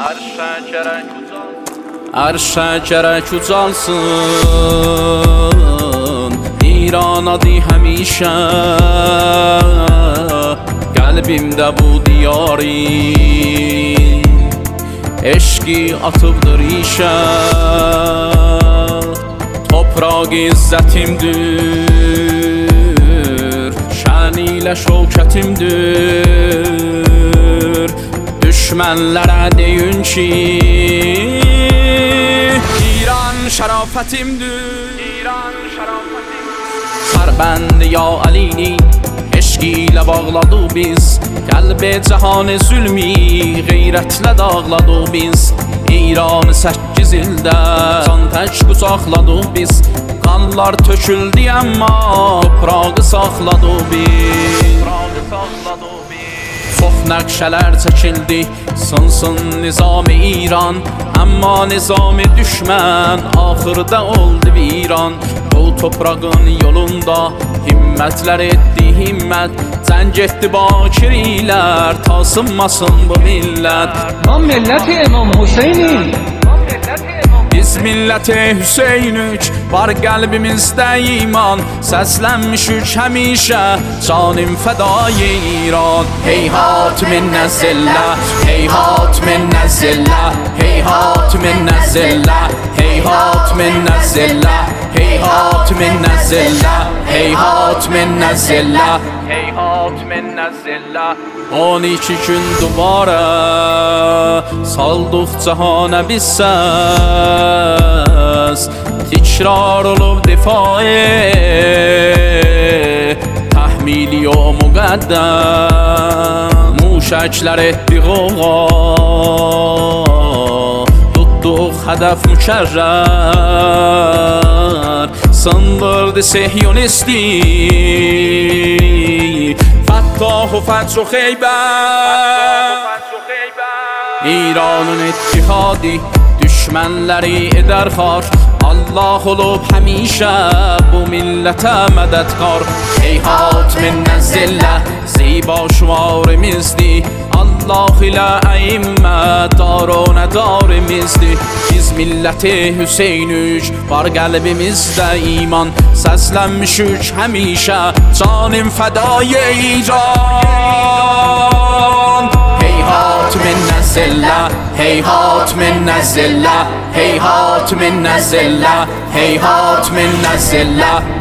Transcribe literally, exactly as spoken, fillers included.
Arşa gerek ucalsın, İran adı həmişə qəlbimdə bu diyarı, eşqi atıbdır işə. Topraq izzətimdir, şən ilə şövkətimdir. Düşmənlərə deyin ki İran şərafətimdir, İran şərafətimdir. Sərbənd ya Əlini eşqi ilə bağladıq biz, qəlbi cəhanı zülmi qeyrətlə dağladıq biz. İranı səkkiz ildə can tək qucaqladıq biz, qanlar töküldü əmma toprağı saxladıq biz. Çox nəqşələr çəkildi, sınsın nizam-ı İran, əmma nizam-ı düşmən axırda oldu viran. Bu toprağın yolunda himmətlər etdi himmət, cəng etdi bakirilər, tasınmasın bu millət. Mən millət-i İmam Hüseynin, biz millət-i Hüseynük, var qəlbimizdə iman, səslənmişük həmişə canim fədai İran. Heyhat minnə zillə, heyhat minnə zillə, heyhat minnə zillə, heyhat minnə zillə, heyhat minnə zillə, heyhat minnə zillə, heyhat minnə zillə. On iki gün dubara saldıq cahana biz səs, tikrar olub difai təhmili o müqəddəm. Muşəklər etdik oğa, tutduq hədəf mükərrər, sındırdı sehyonisti Fəttah و فتح و Xeybər. İranın ittihadi düşmənləri edər xar, Allah olub həmişə bu millətə mədədkar. Heyhat minnə zillə ziba şümarimizdir, Allah ilə əimmə darunə darimizdir. Biz millət-i Hüseynük, var qəlbimizdə iman, səslənmişük həmişə canim fədai İran. Heyhat minnə zillə, heyhat minnə zillə, heyhat minnə zillə, heyhat minnə zillə.